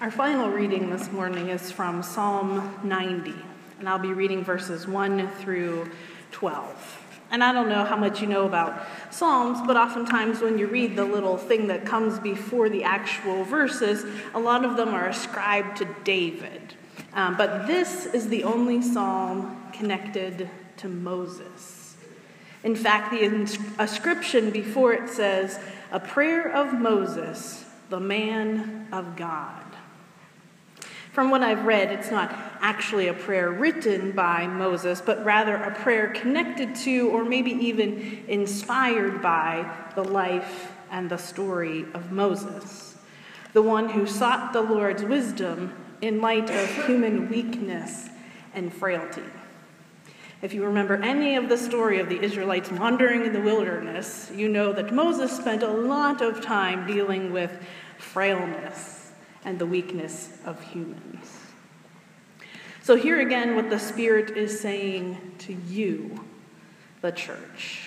Our final reading this morning is from Psalm 90, and I'll be reading verses 1 through 12. And I don't know how much you know about Psalms, but oftentimes when you read the little thing that comes before the actual verses, a lot of them are ascribed to David. But this is the only psalm connected to Moses. In fact, the inscription before it says, "A prayer of Moses, the man of God." From what I've read, it's not actually a prayer written by Moses, but rather a prayer connected to, or maybe even inspired by, the life and the story of Moses, the one who sought the Lord's wisdom in light of human weakness and frailty. If you remember any of the story of the Israelites wandering in the wilderness, you know that Moses spent a lot of time dealing with frailness and the weakness of humans. So hear again what the Spirit is saying to you, the church.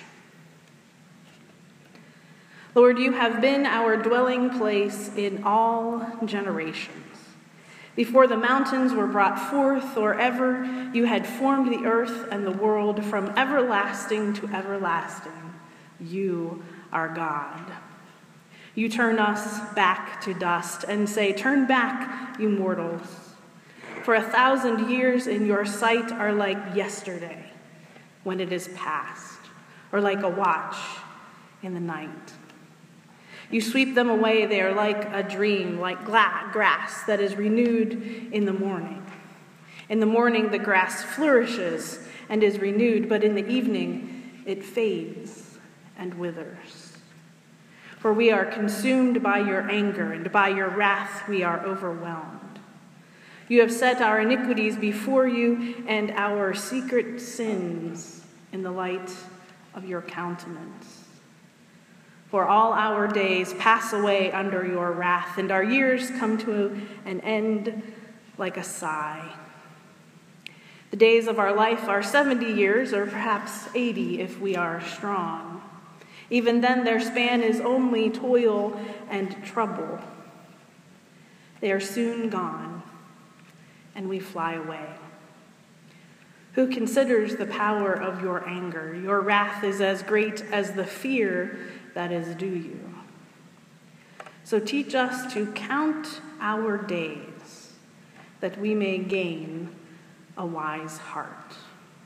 Lord, you have been our dwelling place in all generations. Before the mountains were brought forth, or ever you had formed the earth and the world, from everlasting to everlasting, you are God. You turn us back to dust and say, "Turn back, you mortals. For 1,000 years in your sight are like yesterday when it is past, or like a watch in the night. You sweep them away, they are like a dream, like grass that is renewed in the morning. In the morning the grass flourishes and is renewed, but in the evening it fades and withers. For we are consumed by your anger, and by your wrath we are overwhelmed. You have set our iniquities before you, and our secret sins in the light of your countenance. For all our days pass away under your wrath, and our years come to an end like a sigh. The days of our life are 70 years, or perhaps 80 if we are strong. Even then, their span is only toil and trouble. They are soon gone, and we fly away. Who considers the power of your anger? Your wrath is as great as the fear that is due you. So teach us to count our days, that we may gain a wise heart."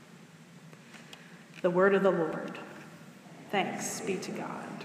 The word of the Lord. Thanks be to God.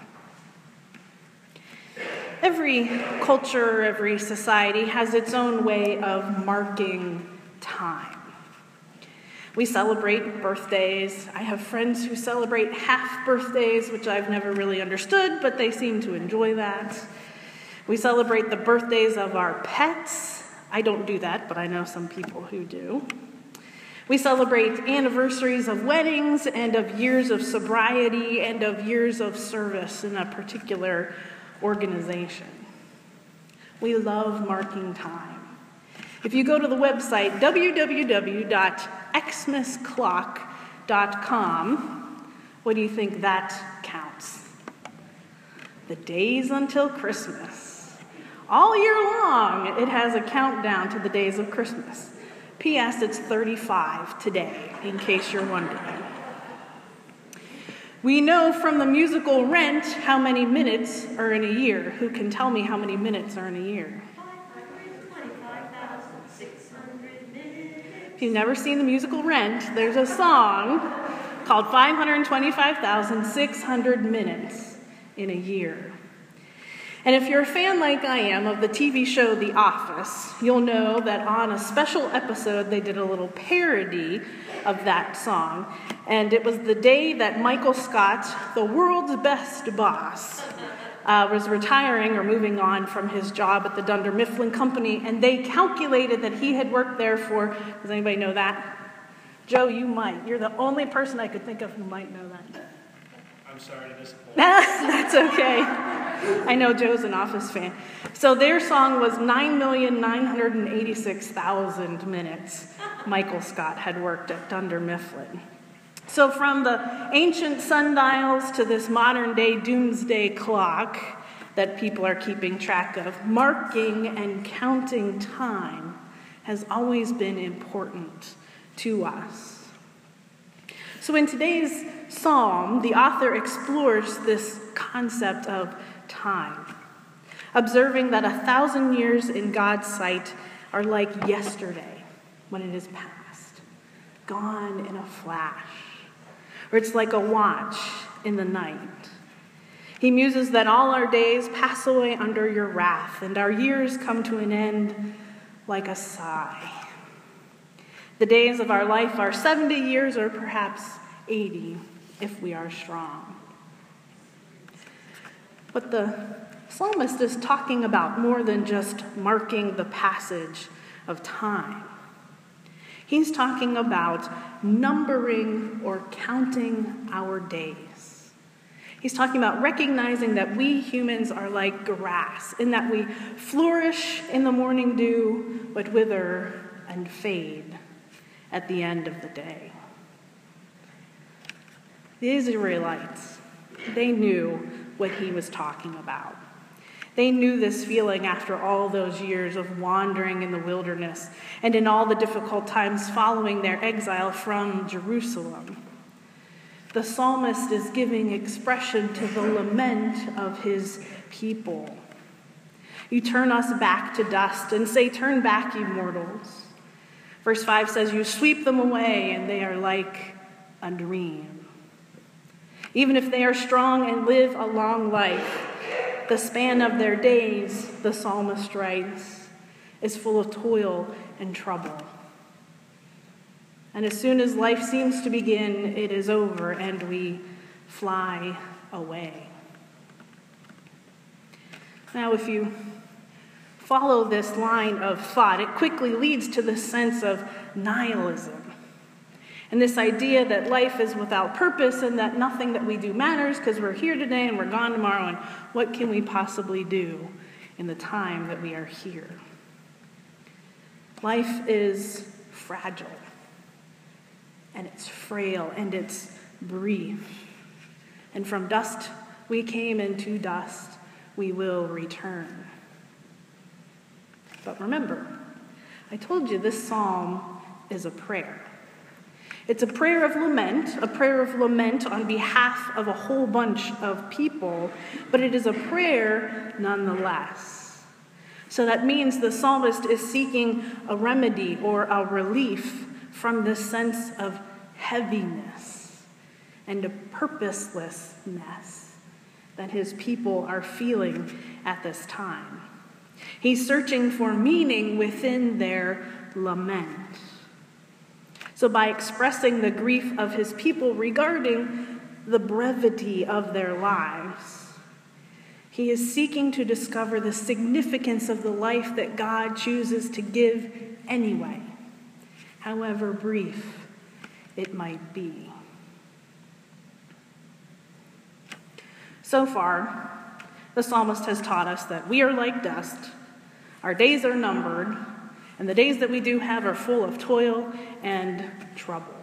Every culture, every society has its own way of marking time. We celebrate birthdays. I have friends who celebrate half birthdays, which I've never really understood, but they seem to enjoy that. We celebrate the birthdays of our pets. I don't do that, but I know some people who do. We celebrate anniversaries of weddings and of years of sobriety and of years of service in a particular organization. We love marking time. If you go to the website www.xmasclock.com, what do you think that counts? The days until Christmas. All year long, it has a countdown to the days of Christmas. P.S. It's 35 today, in case you're wondering. We know from the musical Rent how many minutes are in a year. Who can tell me how many minutes are in a year? 525,600 minutes. If you've never seen the musical Rent, there's a song called 525,600 minutes in a year. And if you're a fan like I am of the TV show The Office, you'll know that on a special episode they did a little parody of that song. And it was the day that Michael Scott, the world's best boss, was retiring or moving on from his job at the Dunder Mifflin Company. And they calculated that he had worked there for, does anybody know that? Joe, you might. You're the only person I could think of who might know that. I'm sorry to disappoint. That's okay. I know Joe's an Office fan. So their song was 9,986,000 minutes Michael Scott had worked at Dunder Mifflin. So from the ancient sundials to this modern day doomsday clock, that people are keeping track of. Marking and counting time has always been important to us. So in today's psalm, the author explores this concept of time, observing that 1,000 years in God's sight are like yesterday when it is past, gone in a flash, or it's like a watch in the night. He muses that all our days pass away under your wrath, and our years come to an end like a sigh. The days of our life are 70 years or perhaps 80 if we are strong. But the psalmist is talking about more than just marking the passage of time. He's talking about numbering or counting our days. He's talking about recognizing that we humans are like grass, in that we flourish in the morning dew, but wither and fade at the end of the day. The Israelites, they knew what he was talking about. They knew this feeling after all those years of wandering in the wilderness and in all the difficult times following their exile from Jerusalem. The psalmist is giving expression to the lament of his people. You turn us back to dust and say, "Turn back, ye mortals." Verse 5 says, "You sweep them away and they are like a dream." Even if they are strong and live a long life, the span of their days, the psalmist writes, is full of toil and trouble. And as soon as life seems to begin, it is over and we fly away. Now, if you follow this line of thought, it quickly leads to the sense of nihilism. And this idea that life is without purpose and that nothing that we do matters because we're here today and we're gone tomorrow, and what can we possibly do in the time that we are here? Life is fragile, and it's frail, and it's brief. And from dust we came, and to dust we will return. But remember, I told you this psalm is a prayer. It's a prayer of lament on behalf of a whole bunch of people, but it is a prayer nonetheless. So that means the psalmist is seeking a remedy or a relief from this sense of heaviness and a purposelessness that his people are feeling at this time. He's searching for meaning within their lament. So by expressing the grief of his people regarding the brevity of their lives, he is seeking to discover the significance of the life that God chooses to give anyway, however brief it might be. So far, the psalmist has taught us that we are like dust, our days are numbered, and the days that we do have are full of toil and trouble.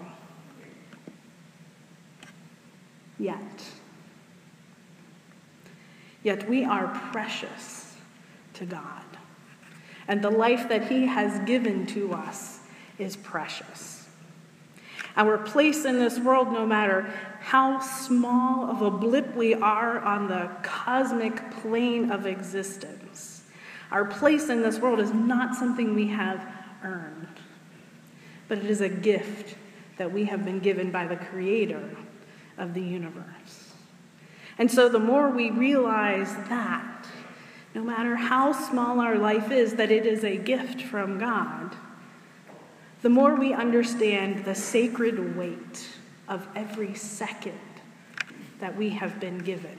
Yet we are precious to God, and the life that he has given to us is precious. Our place in this world, no matter how small of a blip we are on the cosmic plane of existence, our place in this world is not something we have earned, but it is a gift that we have been given by the Creator of the universe. And so the more we realize that, no matter how small our life is, that it is a gift from God, the more we understand the sacred weight of every second that we have been given.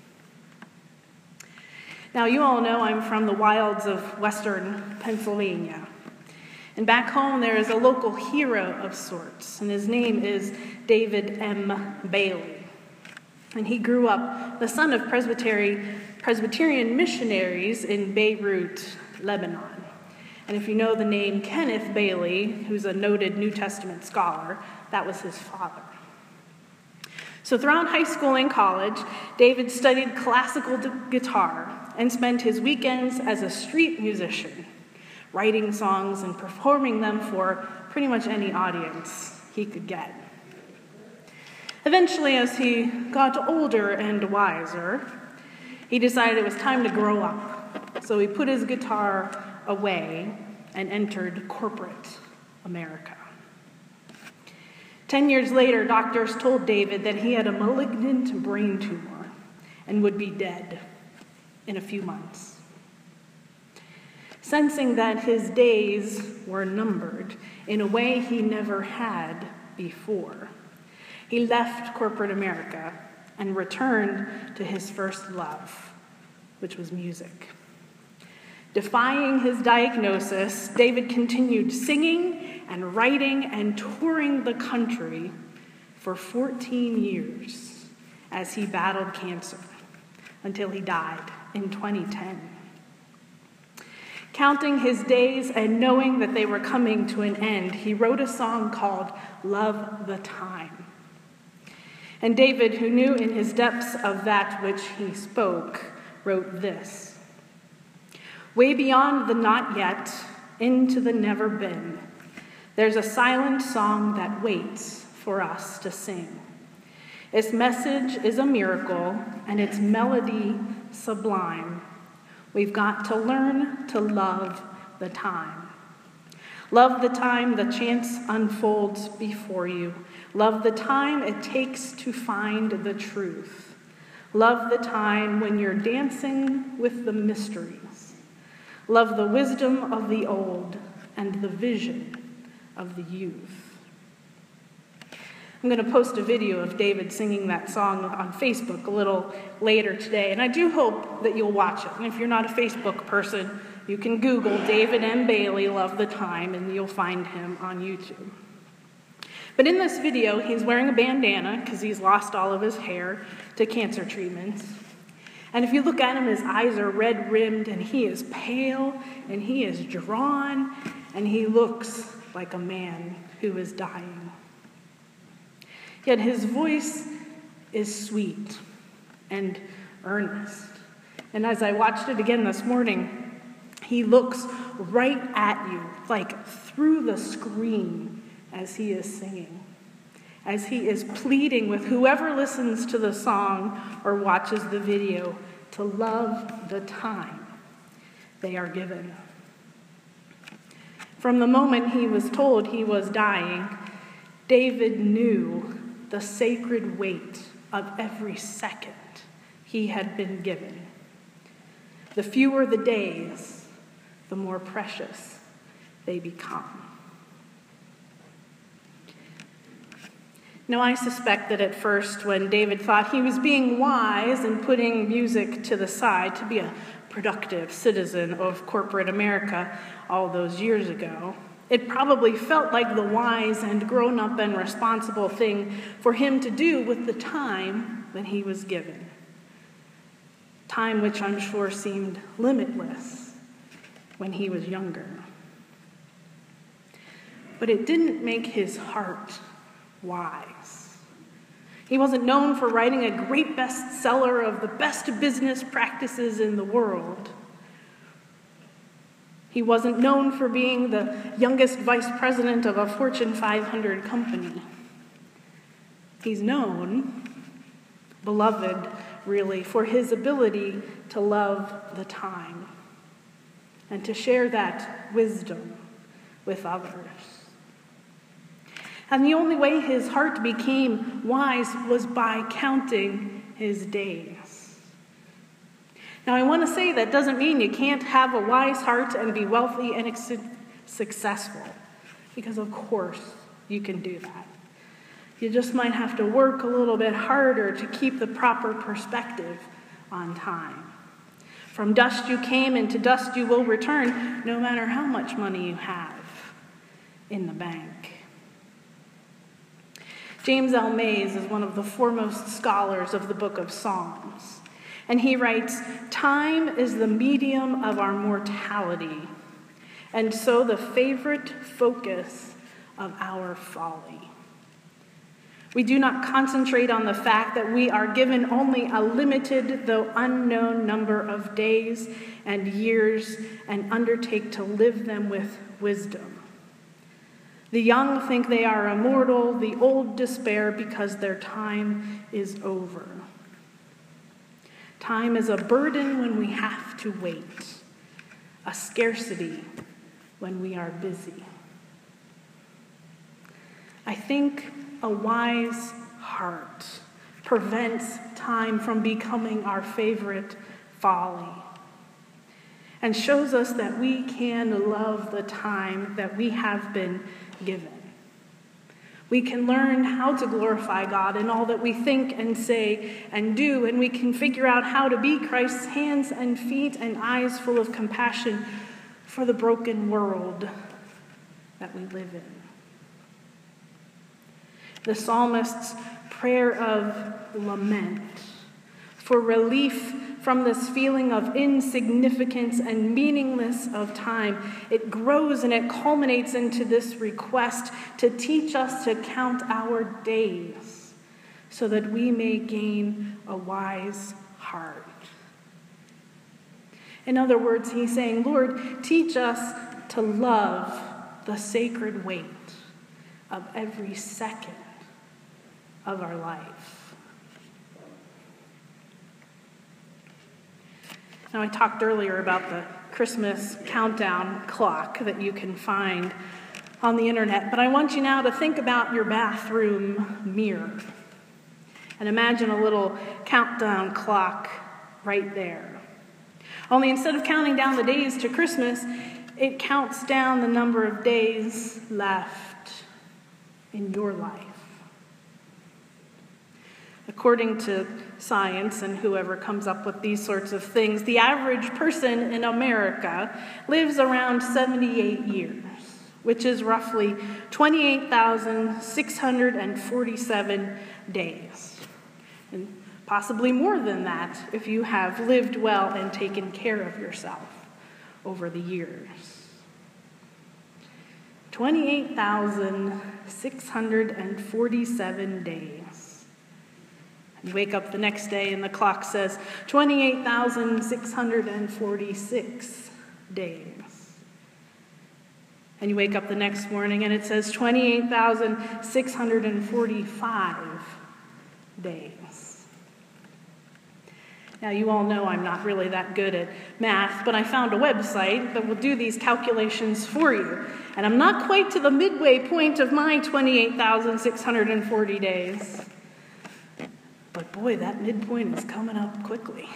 Now, you all know I'm from the wilds of western Pennsylvania. And back home, there is a local hero of sorts, and his name is David M. Bailey. And he grew up the son of Presbyterian missionaries in Beirut, Lebanon. And if you know the name Kenneth Bailey, who's a noted New Testament scholar, that was his father. So throughout high school and college, David studied classical guitar, and spent his weekends as a street musician, writing songs and performing them for pretty much any audience he could get. Eventually, as he got older and wiser, he decided it was time to grow up. So he put his guitar away and entered corporate America. 10 years later, doctors told David that he had a malignant brain tumor and would be dead in a few months. Sensing that his days were numbered in a way he never had before, he left corporate America and returned to his first love, which was music. Defying his diagnosis, David continued singing and writing and touring the country for 14 years as he battled cancer until he died in 2010. Counting his days and knowing that they were coming to an end, he wrote a song called Love the Time. And David, who knew in his depths of that which he spoke, wrote this: way beyond the not yet, into the never been, there's a silent song that waits for us to sing. Its message is a miracle, and its melody sublime. We've got to learn to love the time. Love the time the chance unfolds before you. Love the time it takes to find the truth. Love the time when you're dancing with the mysteries. Love the wisdom of the old and the vision of the youth. I'm going to post a video of David singing that song on Facebook a little later today, and I do hope that you'll watch it. And if you're not a Facebook person, you can Google David M. Bailey, Love the Time, and you'll find him on YouTube. But in this video, he's wearing a bandana because he's lost all of his hair to cancer treatments. And if you look at him, his eyes are red-rimmed, and he is pale, and he is drawn, and he looks like a man who is dying. Yet his voice is sweet and earnest. And as I watched it again this morning, he looks right at you, like through the screen as he is singing, as he is pleading with whoever listens to the song or watches the video to love the time they are given. From the moment he was told he was dying, David knew the sacred weight of every second he had been given. The fewer the days, the more precious they become. Now, I suspect that at first, when David thought he was being wise and putting music to the side to be a productive citizen of corporate America all those years ago, it probably felt like the wise and grown-up and responsible thing for him to do with the time that he was given. Time which I'm sure seemed limitless when he was younger. But it didn't make his heart wise. He wasn't known for writing a great bestseller of the best business practices in the world. He wasn't known for being the youngest vice president of a Fortune 500 company. He's known, beloved, really, for his ability to love the time and to share that wisdom with others. And the only way his heart became wise was by counting his days. Now, I want to say that doesn't mean you can't have a wise heart and be wealthy and successful, because of course you can do that. You just might have to work a little bit harder to keep the proper perspective on time. From dust you came, and to dust you will return, no matter how much money you have in the bank. James L. Mays is one of the foremost scholars of the book of Psalms. And he writes, "Time is the medium of our mortality, and so the favorite focus of our folly. We do not concentrate on the fact that we are given only a limited, though unknown, number of days and years and undertake to live them with wisdom. The young think they are immortal, the old despair because their time is over. Time is a burden when we have to wait, a scarcity when we are busy. I think a wise heart prevents time from becoming our favorite folly and shows us that we can love the time that we have been given. We can learn how to glorify God in all that we think and say and do, and we can figure out how to be Christ's hands and feet and eyes full of compassion for the broken world that we live in. The psalmist's prayer of lament for relief from this feeling of insignificance and meaningless of time, it grows and it culminates into this request to teach us to count our days so that we may gain a wise heart. In other words, he's saying, Lord, teach us to love the sacred weight of every second of our life. Now, I talked earlier about the Christmas countdown clock that you can find on the internet, but I want you now to think about your bathroom mirror and imagine a little countdown clock right there. Only instead of counting down the days to Christmas, it counts down the number of days left in your life. According to science and whoever comes up with these sorts of things, the average person in America lives around 78 years, which is roughly 28,647 days. And possibly more than that if you have lived well and taken care of yourself over the years. 28,647 days. You wake up the next day and the clock says 28,646 days. And you wake up the next morning and it says 28,645 days. Now, you all know I'm not really that good at math, but I found a website that will do these calculations for you. And I'm not quite to the midway point of my 28,640 days. But boy, that midpoint is coming up quickly.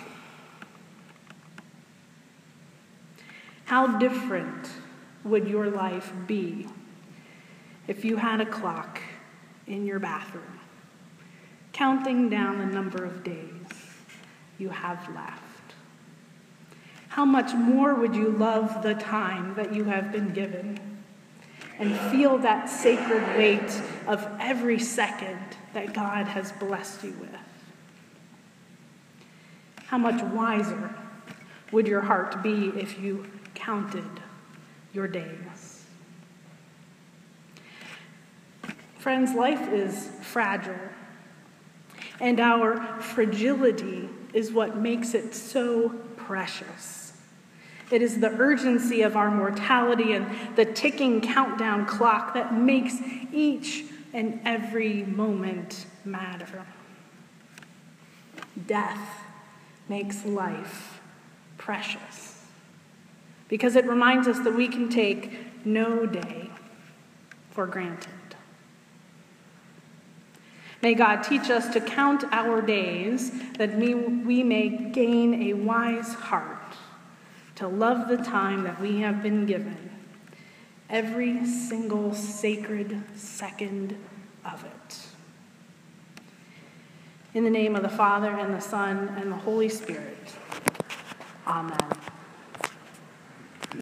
How different would your life be if you had a clock in your bathroom counting down the number of days you have left? How much more would you love the time that you have been given and feel that sacred weight of every second that God has blessed you with? How much wiser would your heart be if you counted your days? Friends, life is fragile, and our fragility is what makes it so precious. It is the urgency of our mortality and the ticking countdown clock that makes each and every moment matter. Death makes life precious because it reminds us that we can take no day for granted. May God teach us to count our days that we may gain a wise heart to love the time that we have been given, every single sacred second of it. In the name of the Father, and the Son, and the Holy Spirit. Amen.